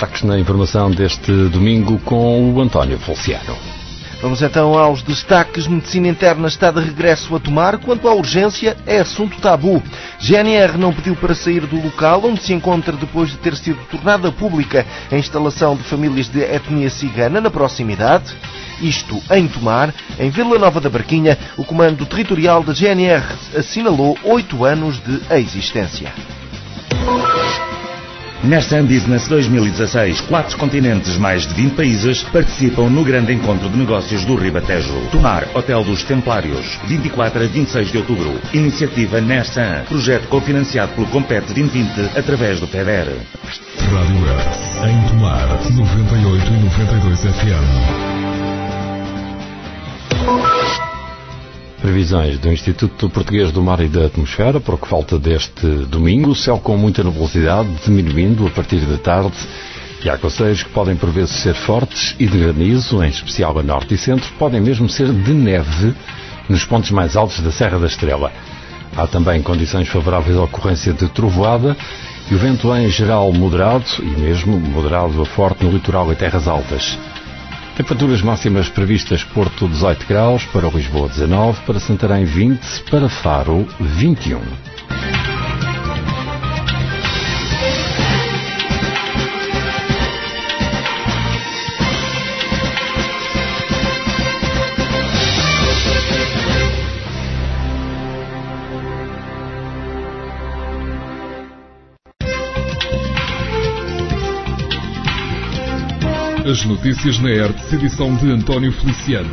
destaques na informação deste domingo com o António Feliciano. Vamos então aos destaques. Medicina interna está de regresso a Tomar. Quanto à urgência, é assunto tabu. GNR não pediu para sair do local onde se encontra depois de ter sido tornada pública a instalação de famílias de etnia cigana na proximidade. Isto em Tomar. Em Vila Nova da Barquinha, o Comando Territorial da GNR assinalou 8 anos de existência. Nessan Business 2016, 4 continentes, mais de 20 países participam no grande encontro de negócios do Ribatejo. Tomar, Hotel dos Templários, 24 a 26 de outubro. Iniciativa Nessan. Projeto cofinanciado pelo Compete 2020 através do FEDER. Rádio Earth, em Tomar, 98 e 92 FM. Previsões do Instituto Português do Mar e da Atmosfera para o que falta deste domingo. Céu com muita nebulosidade, diminuindo a partir da tarde. E aguaceiros que podem por vezes ser fortes e de granizo, em especial a norte e centro, podem mesmo ser de neve nos pontos mais altos da Serra da Estrela. Há também condições favoráveis à ocorrência de trovoada e o vento em geral moderado e mesmo moderado a forte no litoral e terras altas. Temperaturas máximas previstas: Porto 18 graus, para Lisboa 19, para Santarém 20, para Faro 21. As notícias na ERTS, edição de António Feliciano.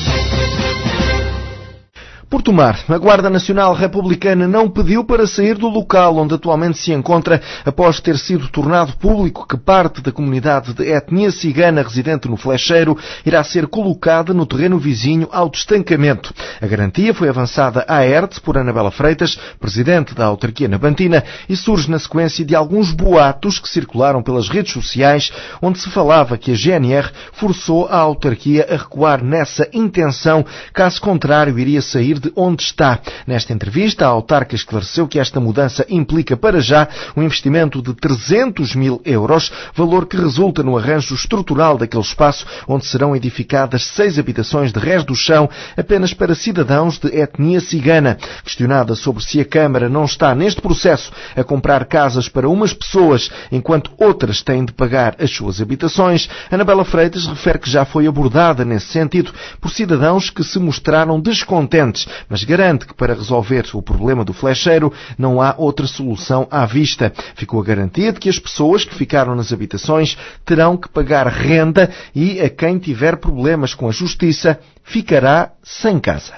Por Tomar, a Guarda Nacional Republicana não pediu para sair do local onde atualmente se encontra após ter sido tornado público que parte da comunidade de etnia cigana residente no Flecheiro irá ser colocada no terreno vizinho ao destancamento. A garantia foi avançada à ERTS por Anabela Freitas, presidente da autarquia nabantina, e surge na sequência de alguns boatos que circularam pelas redes sociais onde se falava que a GNR forçou a autarquia a recuar nessa intenção, caso contrário iria sair de onde está. Nesta entrevista, a autarca esclareceu que esta mudança implica para já um investimento de 300 mil euros, valor que resulta no arranjo estrutural daquele espaço onde serão edificadas 6 habitações de res do chão apenas para cidadãos de etnia cigana. Questionada sobre se a Câmara não está neste processo a comprar casas para umas pessoas enquanto outras têm de pagar as suas habitações, Anabela Freitas refere que já foi abordada nesse sentido por cidadãos que se mostraram descontentes, mas garante que para resolver o problema do Flecheiro não há outra solução à vista. Ficou a garantia de que as pessoas que ficaram nas habitações terão que pagar renda e a quem tiver problemas com a justiça ficará sem casa.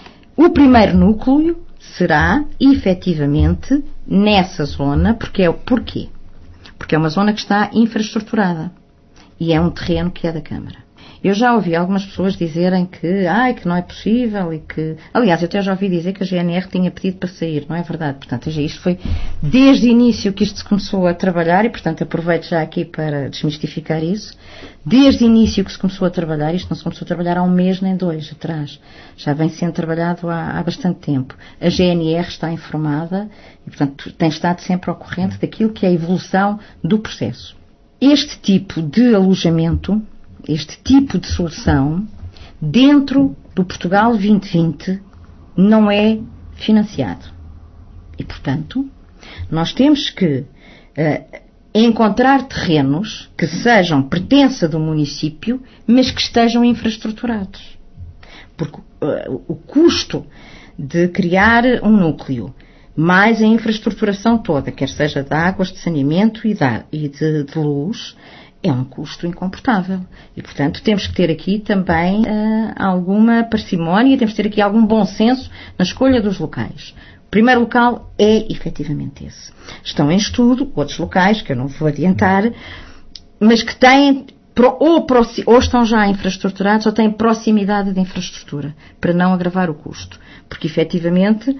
O primeiro núcleo será, efetivamente, nessa zona, porquê? Porque é uma zona que está infraestruturada e é um terreno que é da Câmara. Eu já ouvi algumas pessoas dizerem que não é possível e que... Aliás, eu até já ouvi dizer que a GNR tinha pedido para sair, não é verdade? Portanto, isto foi desde o início que isto se começou a trabalhar e, portanto, aproveito já aqui para desmistificar isso. Desde o início que se começou a trabalhar, isto não se começou a trabalhar há 1 mês nem 2 atrás. Já vem sendo trabalhado há bastante tempo. A GNR está informada e, portanto, tem estado sempre ao corrente daquilo que é a evolução do processo. Este tipo de alojamento, este tipo de solução, dentro do Portugal 2020, não é financiado. E, portanto, nós temos que encontrar terrenos que sejam pertença do município, mas que estejam infraestruturados. Porque o custo de criar um núcleo, mais a infraestruturação toda, quer seja de águas, de saneamento e de luz, é um custo incomportável. E, portanto, temos que ter aqui também alguma parcimónia, temos que ter aqui algum bom senso na escolha dos locais. O primeiro local é, efetivamente, esse. Estão em estudo outros locais, que eu não vou adiantar, mas que têm, ou estão já infraestruturados, ou têm proximidade de infraestrutura, para não agravar o custo. Porque, efetivamente,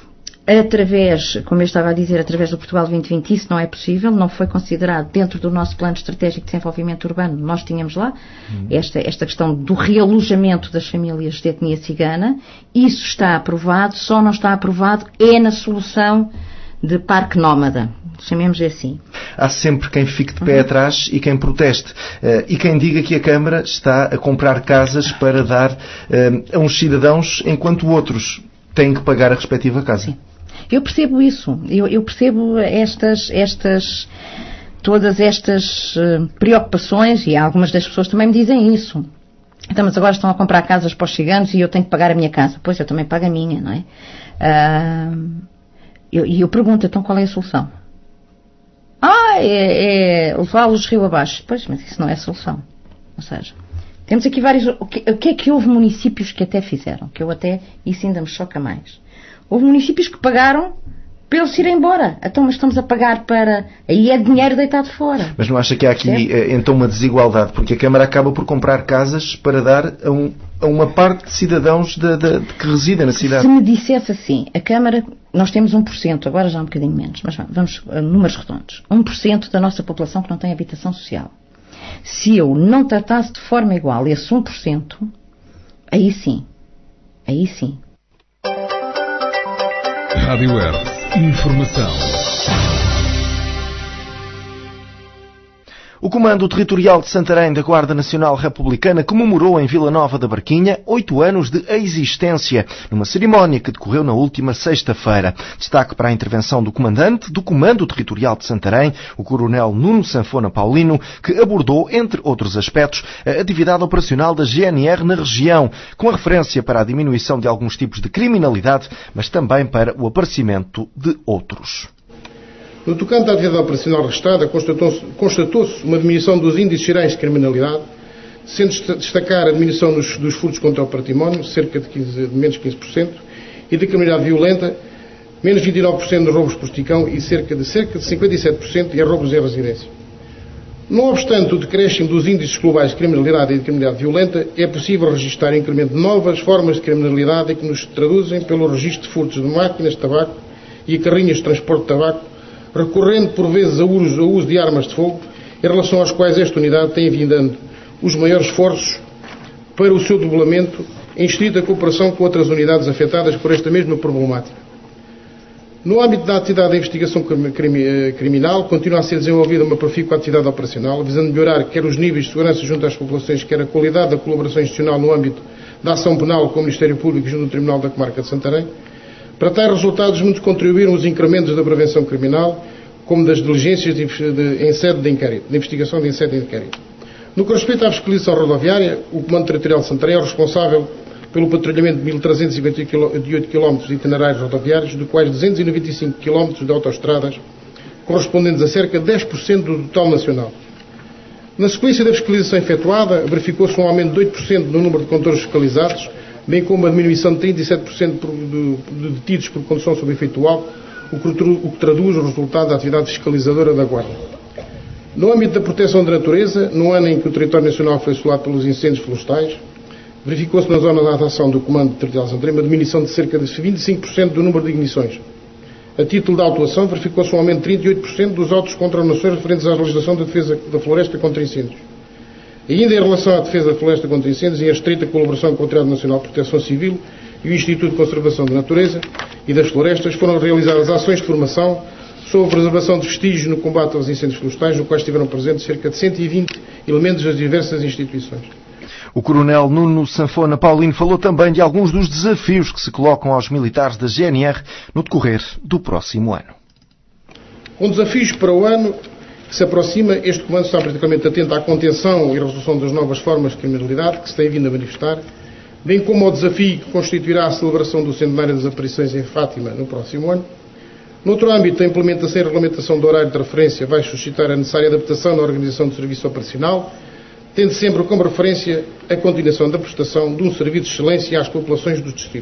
como eu estava a dizer, através do Portugal 2020, isso não é possível, não foi considerado dentro do nosso plano estratégico de desenvolvimento urbano. Nós tínhamos lá esta questão do realojamento das famílias de etnia cigana. Isso está aprovado, só não está aprovado na solução de parque nómada, chamemos assim. Há sempre quem fique de pé atrás e quem proteste. E quem diga que a Câmara está a comprar casas para dar a uns cidadãos, enquanto outros têm que pagar a respectiva casa. Sim. Eu percebo isso. Eu percebo todas estas preocupações, e algumas das pessoas também me dizem isso. Então, mas agora estão a comprar casas para os ciganos e eu tenho que pagar a minha casa. Pois, eu também pago a minha, não é? E eu pergunto, então qual é a solução? É levá-los rio abaixo. Pois, mas isso não é a solução. Ou seja, temos aqui vários... O que é que houve municípios que até fizeram? Isso ainda me choca mais. Houve municípios que pagaram para eles irem embora. Então, mas estamos a pagar para... Aí é dinheiro deitado fora. Mas não acha que há aqui, então, uma desigualdade? Porque a Câmara acaba por comprar casas para dar a uma parte de cidadãos que residem na cidade. Se me dissesse assim, a Câmara, nós temos 1%, agora já um bocadinho menos, mas vamos a números redondos. 1% da nossa população que não tem habitação social. Se eu não tratasse de forma igual esse 1%, aí sim. Rádio Hertz. Informação. O Comando Territorial de Santarém da Guarda Nacional Republicana comemorou em Vila Nova da Barquinha 8 anos de existência, numa cerimónia que decorreu na última sexta-feira. Destaque para a intervenção do comandante do Comando Territorial de Santarém, o Coronel Nuno Sanfona Paulino, que abordou, entre outros aspectos, a atividade operacional da GNR na região, com a referência para a diminuição de alguns tipos de criminalidade, mas também para o aparecimento de outros. No tocante à atividade operacional restada, constatou-se uma diminuição dos índices gerais de criminalidade, sendo destacar a diminuição dos furtos contra o património, cerca de menos 15%, e da criminalidade violenta, menos 29% de roubos por esticão e cerca de 57% em roubos em residência. Não obstante o decréscimo dos índices globais de criminalidade e de criminalidade violenta, é possível registrar incremento de novas formas de criminalidade que nos traduzem pelo registro de furtos de máquinas de tabaco e carrinhas de transporte de tabaco, recorrendo por vezes ao uso de armas de fogo, em relação às quais esta unidade tem vindo dando os maiores esforços para o seu debelamento em estrita cooperação com outras unidades afetadas por esta mesma problemática. No âmbito da atividade de investigação criminal, continua a ser desenvolvida uma profícua atividade operacional, visando melhorar quer os níveis de segurança junto às populações, quer a qualidade da colaboração institucional no âmbito da ação penal com o Ministério Público junto ao Tribunal da Comarca de Santarém. Para tais resultados, muitos contribuíram os incrementos da prevenção criminal, como das diligências em sede de inquérito, de investigação em sede de inquérito. No que respeita à fiscalização rodoviária, o Comando Territorial de Santarém é responsável pelo patrulhamento de 1.358 km de itinerários rodoviários, dos quais 295 km de autoestradas, correspondentes a cerca de 10% do total nacional. Na sequência da fiscalização efetuada, verificou-se um aumento de 8% no número de condutores fiscalizados, bem como a diminuição de 37% de detidos por condução sob efeito do álcool, o que traduz o resultado da atividade fiscalizadora da Guarda. No âmbito da proteção da natureza, no ano em que o território nacional foi assolado pelos incêndios florestais, verificou-se na zona de atuação do Comando Territorial de Santarém uma diminuição de cerca de 25% do número de ignições. A título de autuação, verificou-se um aumento de 38% dos autos contra nações referentes à legislação de defesa da floresta contra incêndios. E ainda em relação à defesa da floresta contra incêndios, em estreita colaboração com o Tribunal Nacional de Proteção Civil e o Instituto de Conservação da Natureza e das Florestas, foram realizadas ações de formação sobre a preservação de vestígios no combate aos incêndios florestais, no qual estiveram presentes cerca de 120 elementos das diversas instituições. O Coronel Nuno Sanfona Paulino falou também de alguns dos desafios que se colocam aos militares da GNR no decorrer do próximo ano. Com desafios para o ano que se aproxima, este Comando está particularmente atento à contenção e resolução das novas formas de criminalidade que se têm vindo a manifestar, bem como ao desafio que constituirá a celebração do centenário das aparições em Fátima no próximo ano. Noutro âmbito, a implementação e regulamentação do horário de referência vai suscitar a necessária adaptação na organização do serviço operacional, tendo sempre como referência a continuação da prestação de um serviço de excelência às populações do distrito.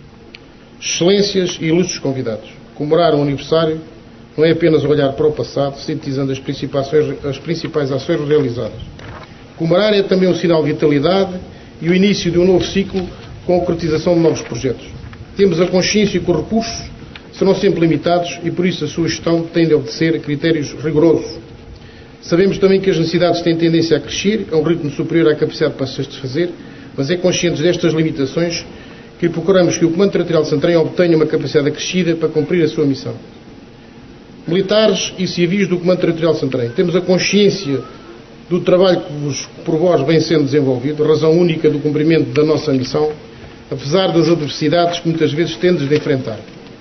Excelências e ilustres convidados. Comemorar um aniversário não é apenas olhar para o passado, sintetizando as principais ações realizadas. Comemorar é também um sinal de vitalidade e o início de um novo ciclo com a concretização de novos projetos. Temos a consciência que os recursos serão sempre limitados e, por isso, a sua gestão tem de obedecer a critérios rigorosos. Sabemos também que as necessidades têm tendência a crescer a um ritmo superior à capacidade para se satisfazer, mas é conscientes destas limitações que procuramos que o Comando Territorial de Santarém obtenha uma capacidade acrescida para cumprir a sua missão. militares e civis do Comando Territorial de Santarém. Temos a consciência do trabalho que por vós vem sendo desenvolvido, razão única do cumprimento da nossa missão, apesar das adversidades que muitas vezes tendes de enfrentar.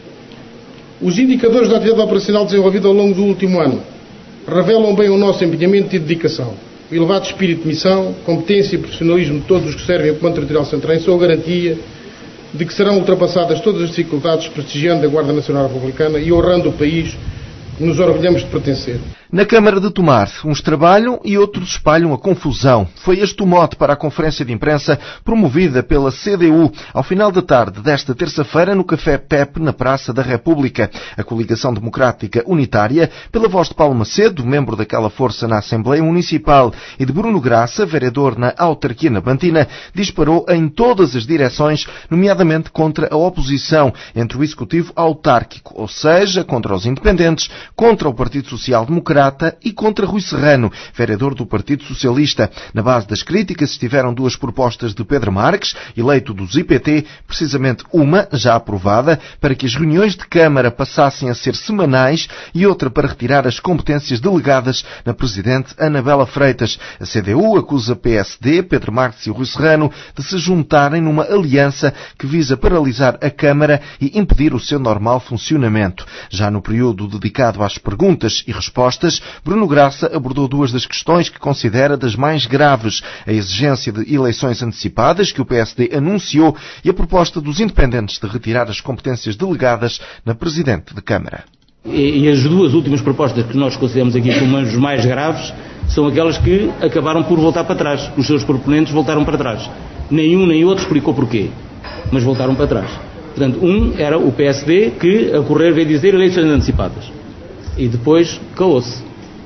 Os indicadores da atividade operacional desenvolvida ao longo do último ano revelam bem o nosso empenhamento e dedicação. O elevado espírito de missão, competência e profissionalismo de todos os que servem o Comando Territorial de Santarém são a garantia de que serão ultrapassadas todas as dificuldades, prestigiando a Guarda Nacional Republicana e honrando o país que nos orgulhamos de pertencer. Na Câmara de Tomar, uns trabalham e outros espalham a confusão. Foi este o mote para a conferência de imprensa promovida pela CDU ao final da tarde desta terça-feira no Café PEP na Praça da República. A Coligação Democrática Unitária, pela voz de Paulo Macedo, membro daquela força na Assembleia Municipal, e de Bruno Graça, vereador na Autarquia Nabantina, disparou em todas as direções, nomeadamente contra a oposição entre o Executivo autárquico, ou seja, contra os independentes, contra o Partido Social Democrata e contra Rui Serrano, vereador do Partido Socialista. Na base das críticas estiveram duas propostas de Pedro Marques, eleito dos IPT, precisamente uma, já aprovada, para que as reuniões de Câmara passassem a ser semanais e outra para retirar as competências delegadas na Presidente Anabela Freitas. A CDU acusa PSD, Pedro Marques e Rui Serrano de se juntarem numa aliança que visa paralisar a Câmara e impedir o seu normal funcionamento. Já no período dedicado às perguntas e respostas, Bruno Graça abordou duas das questões que considera das mais graves: a exigência de eleições antecipadas, que o PSD anunciou, e a proposta dos independentes de retirar as competências delegadas na Presidente de Câmara. E as duas últimas propostas que nós consideramos aqui como as mais graves são aquelas que acabaram por voltar para trás. Os seus proponentes voltaram para trás. Nenhum nem outro explicou porquê, mas voltaram para trás. Portanto, era o PSD que, a correr, veio dizer eleições antecipadas. E depois calou-se.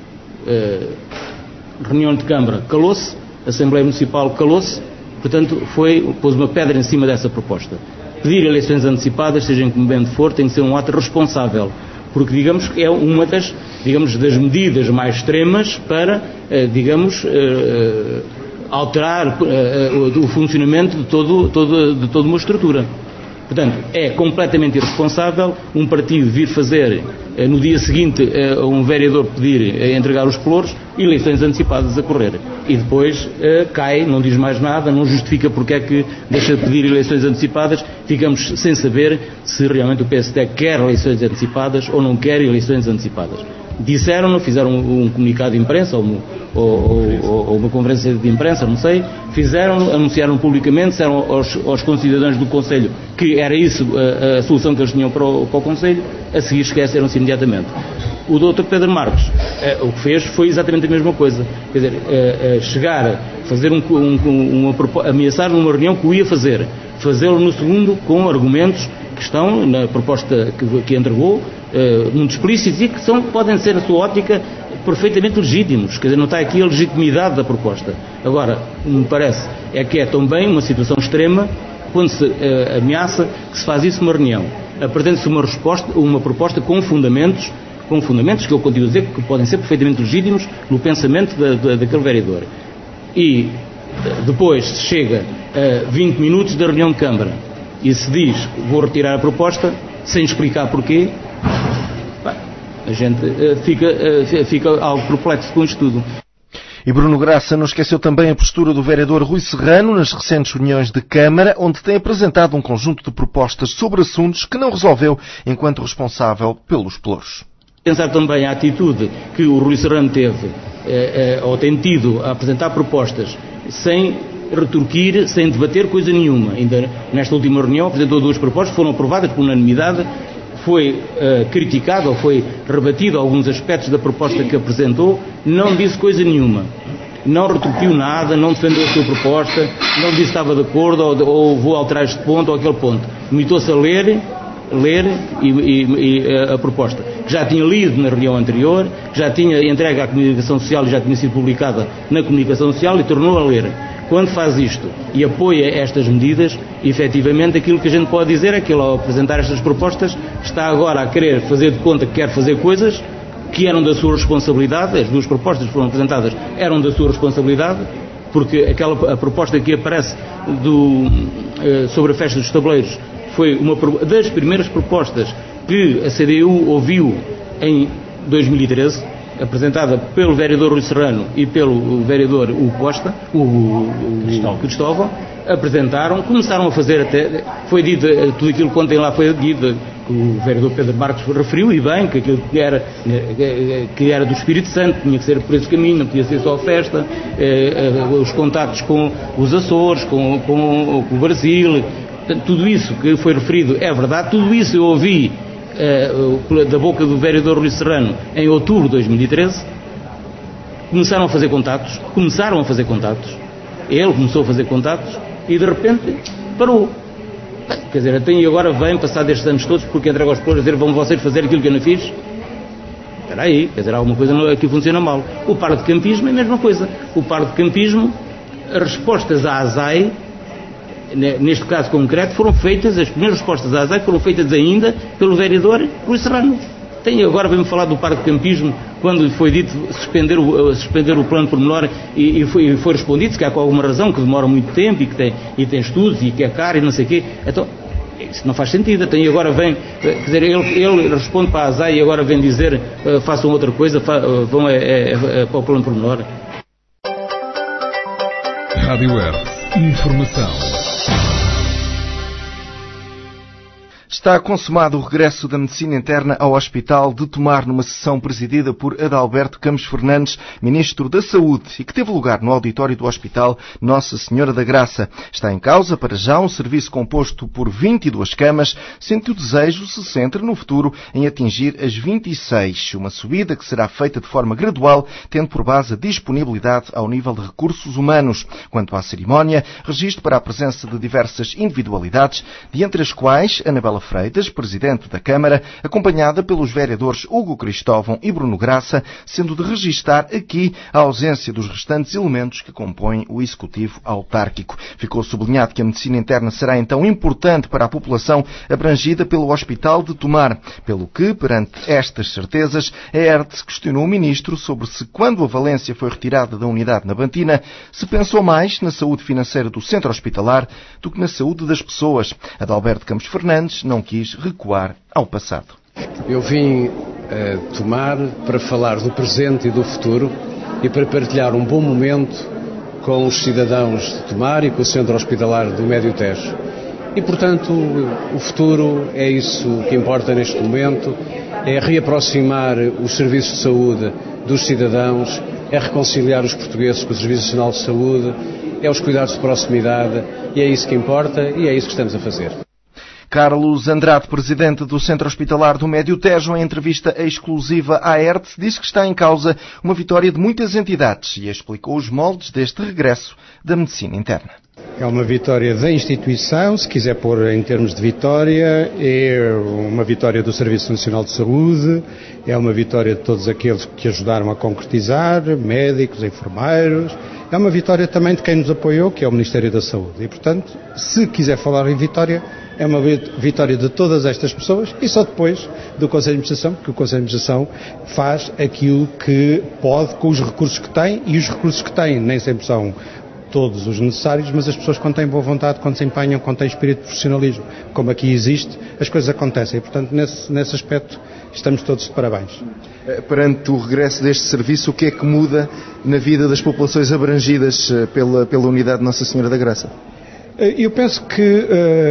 Reunião de Câmara calou-se, Assembleia Municipal calou-se, portanto pôs uma pedra em cima dessa proposta. Pedir eleições antecipadas, seja em que momento for, tem que ser um ato responsável, porque digamos que é uma das medidas mais extremas para, alterar o funcionamento de toda uma estrutura. Portanto, é completamente irresponsável um partido vir fazer, no dia seguinte, um vereador pedir entregar os pelouros, eleições antecipadas a correr. E depois cai, não diz mais nada, não justifica porque é que deixa de pedir eleições antecipadas. Ficamos sem saber se realmente o PSD quer eleições antecipadas ou não quer eleições antecipadas. Disseram-no, fizeram um comunicado de imprensa ou uma conferência de imprensa, não sei, anunciaram publicamente, disseram aos concidadãos do Conselho que era isso a solução que eles tinham para o Conselho, a seguir esqueceram-se imediatamente. O Dr. Pedro Marques o que fez foi exatamente a mesma coisa, quer dizer, chegar a fazer ameaçar numa reunião que o ia fazer, fazê-lo no segundo com argumentos que estão na proposta que entregou, muito explícitos e que podem ser, na sua ótica, perfeitamente legítimos. Quer dizer, não está aqui a legitimidade da proposta. Agora, me parece, que é também uma situação extrema quando se ameaça que se faz isso numa reunião. Apresenta-se uma proposta com fundamentos que eu continuo a dizer que podem ser perfeitamente legítimos no pensamento daquele vereador. E depois se chega a 20 minutos da reunião de Câmara e se diz vou retirar a proposta sem explicar porquê, a gente fica algo perplexo com isto tudo. E Bruno Graça não esqueceu também a postura do vereador Rui Serrano nas recentes reuniões de Câmara, onde tem apresentado um conjunto de propostas sobre assuntos que não resolveu enquanto responsável pelos pelouros. Pensar também a atitude que o Rui Serrano teve, ou tem tido, a apresentar propostas sem retorquir, sem debater coisa nenhuma. Ainda nesta última reunião apresentou duas propostas, foram aprovadas por unanimidade, foi criticado ou foi rebatido alguns aspectos da proposta que apresentou, não disse coisa nenhuma. Não retorquiu nada, não defendeu a sua proposta, não disse que estava de acordo ou vou alterar este ponto ou aquele ponto. Limitou-se a ler a proposta, que já tinha lido na reunião anterior, que já tinha entregue à comunicação social e já tinha sido publicada na comunicação social e tornou a ler. Quando faz isto e apoia estas medidas, efetivamente aquilo que a gente pode dizer é que ele, ao apresentar estas propostas, está agora a querer fazer de conta que quer fazer coisas que eram da sua responsabilidade. As duas propostas que foram apresentadas eram da sua responsabilidade, porque a proposta que aparece sobre a festa dos tabuleiros foi uma das primeiras propostas que a CDU ouviu em 2013, apresentada pelo vereador Rui Serrano e pelo vereador Hugo Costa, o Cristóvão, começaram a fazer até, foi dito, tudo aquilo que ontem lá foi dito, que o vereador Pedro Marques referiu, e bem, que aquilo que era do Espírito Santo, tinha que ser por esse caminho, não podia ser só festa, os contactos com os Açores, com o Brasil, tudo isso que foi referido é verdade, tudo isso eu ouvi da boca do vereador Rui Serrano em outubro de 2013. Começaram a fazer contactos, ele começou a fazer contactos e de repente parou. Quer dizer, até agora vem passar destes anos todos porque entrega aos pobres a dizer: vão vocês fazer aquilo que eu não fiz? Espera aí, quer dizer, alguma coisa aqui funciona mal. O parque de campismo é a mesma coisa. O parque de campismo, as respostas à ASAI, neste caso concreto, foram feitas, as primeiras respostas à ASAI foram feitas ainda pelo vereador Rui Serrano. Agora vem-me falar do parque de campismo, quando foi dito suspender o plano pormenor e foi respondido, que há com alguma razão, que demora muito tempo e tem estudos e que é caro e não sei o quê. Então, isso não faz sentido. Agora vem, quer dizer, ele responde para a ASAI e agora vem dizer façam outra coisa, vão para o plano pormenor. Rádio Earth. Informação. Está consumado o regresso da medicina interna ao Hospital de Tomar numa sessão presidida por Adalberto Campos Fernandes, Ministro da Saúde, e que teve lugar no auditório do Hospital Nossa Senhora da Graça. Está em causa, para já, um serviço composto por 22 camas, sendo que o desejo se centra no futuro em atingir as 26, uma subida que será feita de forma gradual, tendo por base a disponibilidade ao nível de recursos humanos. Quanto à cerimónia, registro para a presença de diversas individualidades, de entre as quais Anabela Freitas, Presidente da Câmara, acompanhada pelos vereadores Hugo Cristóvão e Bruno Graça, sendo de registar aqui a ausência dos restantes elementos que compõem o Executivo autárquico. Ficou sublinhado que a medicina interna será então importante para a população abrangida pelo Hospital de Tomar, pelo que, perante estas certezas, a ERTE questionou o Ministro sobre se, quando a Valência foi retirada da unidade na Bantina, se pensou mais na saúde financeira do centro hospitalar do que na saúde das pessoas. Adalberto Campos Fernandes não quis recuar ao passado. Eu vim a Tomar para falar do presente e do futuro e para partilhar um bom momento com os cidadãos de Tomar e com o Centro Hospitalar do Médio Tejo. E, portanto, o futuro é isso que importa neste momento, é reaproximar os serviços de saúde dos cidadãos, é reconciliar os portugueses com o Serviço Nacional de Saúde, é os cuidados de proximidade, e é isso que importa e é isso que estamos a fazer. Carlos Andrade, Presidente do Centro Hospitalar do Médio Tejo, em entrevista exclusiva à ERTE, disse que está em causa uma vitória de muitas entidades e explicou os moldes deste regresso da medicina interna. É uma vitória da instituição, se quiser pôr em termos de vitória, é uma vitória do Serviço Nacional de Saúde, é uma vitória de todos aqueles que ajudaram a concretizar, médicos, enfermeiros, é uma vitória também de quem nos apoiou, que é o Ministério da Saúde. E, portanto, se quiser falar em vitória, é uma vitória de todas estas pessoas e só depois do Conselho de Administração, porque o Conselho de Administração faz aquilo que pode com os recursos que tem, e os recursos que tem nem sempre são todos os necessários, mas as pessoas, quando têm boa vontade, quando se empenham, quando têm espírito de profissionalismo, como aqui existe, as coisas acontecem. E, portanto, nesse aspecto, estamos todos de parabéns. Perante o regresso deste serviço, o que é que muda na vida das populações abrangidas pela unidade Nossa Senhora da Graça? Eu penso que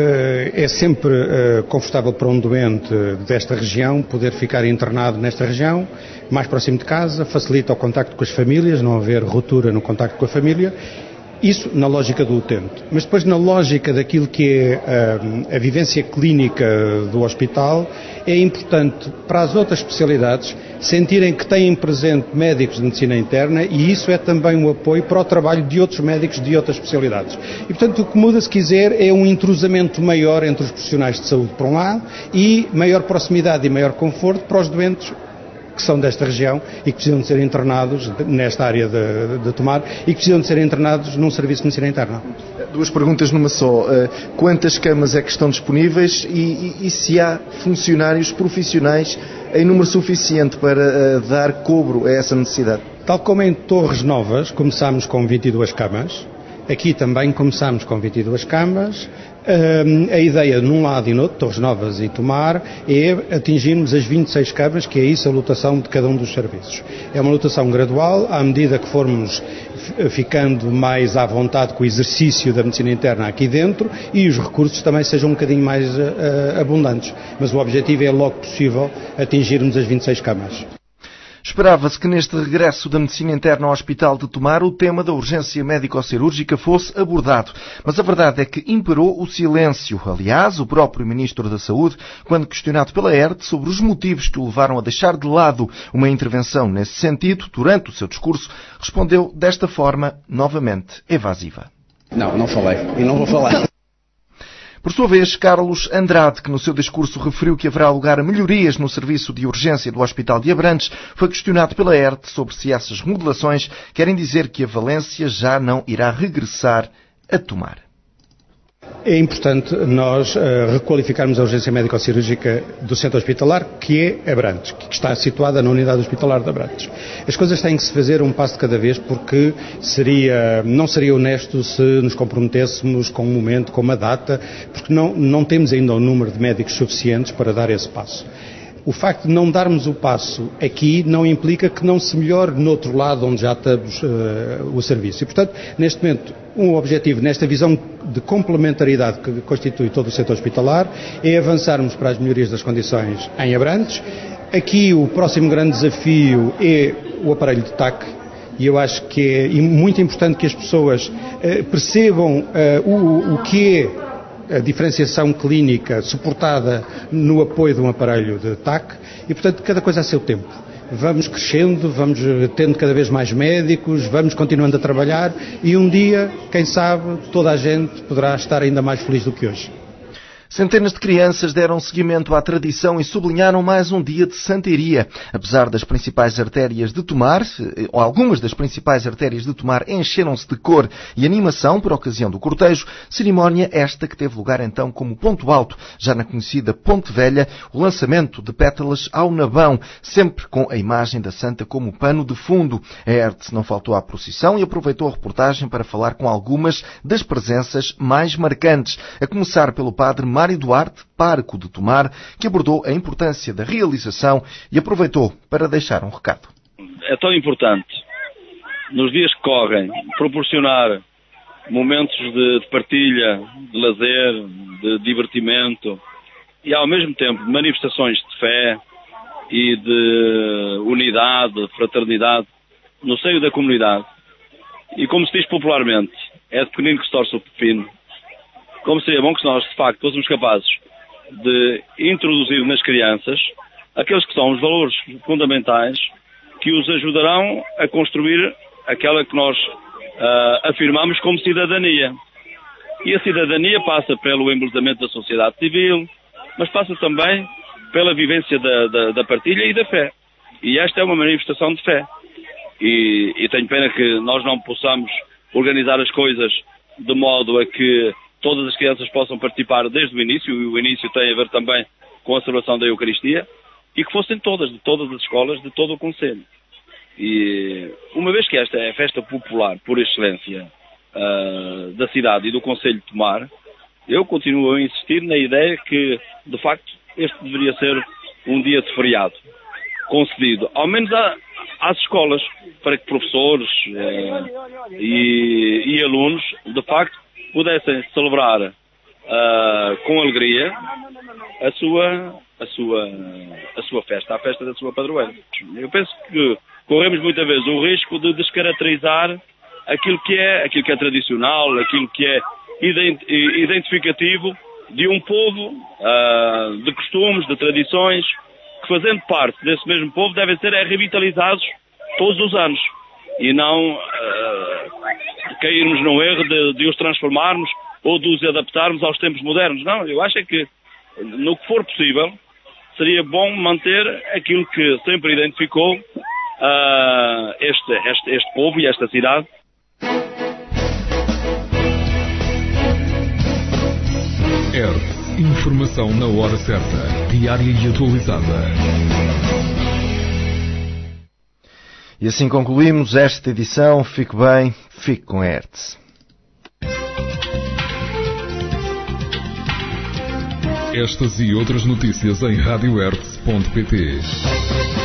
é sempre confortável para um doente desta região poder ficar internado nesta região, mais próximo de casa, facilita o contacto com as famílias, não haver ruptura no contacto com a família. Isso na lógica do utente. Mas depois na lógica daquilo que é a vivência clínica do hospital, é importante para as outras especialidades sentirem que têm presente médicos de medicina interna, e isso é também um apoio para o trabalho de outros médicos de outras especialidades. E, portanto, o que muda, se quiser, é um entrosamento maior entre os profissionais de saúde, por um lado, e maior proximidade e maior conforto para os doentes que são desta região e que precisam de ser internados nesta área de Tomar e que precisam de ser internados num serviço de medicina interna. Duas perguntas numa só. Quantas camas é que estão disponíveis e se há funcionários profissionais em número suficiente para dar cobro a essa necessidade? Tal como em Torres Novas, começámos com 22 camas Aqui também começámos com 22 camas. A ideia, num lado e no outro, Torres Novas e Tomar, é atingirmos as 26 camas, que é isso a lotação de cada um dos serviços. É uma lotação gradual, à medida que formos ficando mais à vontade com o exercício da medicina interna aqui dentro e os recursos também sejam um bocadinho mais abundantes. Mas o objetivo é, logo possível, atingirmos as 26 camas. Esperava-se que neste regresso da medicina interna ao Hospital de Tomar o tema da urgência médico-cirúrgica fosse abordado. Mas a verdade é que imperou o silêncio. Aliás, o próprio Ministro da Saúde, quando questionado pela ERT sobre os motivos que o levaram a deixar de lado uma intervenção nesse sentido, durante o seu discurso, respondeu desta forma, novamente evasiva. Não falei. E não vou falar. Por sua vez, Carlos Andrade, que no seu discurso referiu que haverá lugar a melhorias no serviço de urgência do Hospital de Abrantes, foi questionado pela ERT sobre se essas remodelações querem dizer que a Valência já não irá regressar a Tomar. É importante nós requalificarmos a urgência médico-cirúrgica do centro hospitalar, que é Abrantes, que está situada na unidade hospitalar de Abrantes. As coisas têm que se fazer um passo de cada vez, porque não seria honesto se nos comprometêssemos com um momento, com uma data, porque não temos ainda o número de médicos suficientes para dar esse passo. O facto de não darmos o passo aqui não implica que não se melhore no outro lado onde já estamos o serviço. E, portanto, neste momento, um objetivo nesta visão de complementaridade que constitui todo o setor hospitalar é avançarmos para as melhorias das condições em Abrantes. Aqui o próximo grande desafio é o aparelho de TAC. E eu acho que é muito importante que as pessoas percebam o que é a diferenciação clínica suportada no apoio de um aparelho de TAC e, portanto, cada coisa a seu tempo. Vamos crescendo, vamos tendo cada vez mais médicos, vamos continuando a trabalhar e um dia, quem sabe, toda a gente poderá estar ainda mais feliz do que hoje. Centenas de crianças deram seguimento à tradição e sublinharam mais um dia de santeria. Apesar das principais artérias de Tomar, ou algumas das principais artérias de Tomar encheram-se de cor e animação por ocasião do cortejo, cerimónia esta que teve lugar então como ponto alto, já na conhecida Ponte Velha, o lançamento de pétalas ao Nabão, sempre com a imagem da Santa como pano de fundo. A ERT não faltou à procissão e aproveitou a reportagem para falar com algumas das presenças mais marcantes, a começar pelo padre Mário Duarte, pároco de Tomar, que abordou a importância da realização e aproveitou para deixar um recado. É tão importante, nos dias que correm, proporcionar momentos de partilha, de lazer, de divertimento e, ao mesmo tempo, manifestações de fé e de unidade, de fraternidade no seio da comunidade. E, como se diz popularmente, é de pequenino que se torce o pepino. Como seria bom que nós, de facto, fôssemos capazes de introduzir nas crianças aqueles que são os valores fundamentais que os ajudarão a construir aquela que nós afirmamos como cidadania. E a cidadania passa pelo embelezamento da sociedade civil, mas passa também pela vivência da partilha e da fé. E esta é uma manifestação de fé. E tenho pena que nós não possamos organizar as coisas de modo a que todas as crianças possam participar desde o início, e o início tem a ver também com a celebração da Eucaristia, e que fossem todas, de todas as escolas, de todo o concelho. E uma vez que esta é a festa popular por excelência da cidade e do concelho de Tomar, eu continuo a insistir na ideia que, de facto, este deveria ser um dia de feriado, concedido, ao menos às escolas, para que professores e alunos, de facto, pudessem celebrar com alegria a sua festa, a festa da sua padroeira. Eu penso que corremos muitas vezes o risco de descaracterizar aquilo que é tradicional, aquilo que é identificativo de um povo, de costumes, de tradições, que, fazendo parte desse mesmo povo, devem ser revitalizados todos os anos e não cairmos no erro de os transformarmos ou de os adaptarmos aos tempos modernos. Não, eu acho que, no que for possível, seria bom manter aquilo que sempre identificou este povo e esta cidade. ERT, informação na hora certa, diária e atualizada. E assim concluímos esta edição. Fique bem, fique com a ERT. Estas e outras notícias em radiohertz.pt.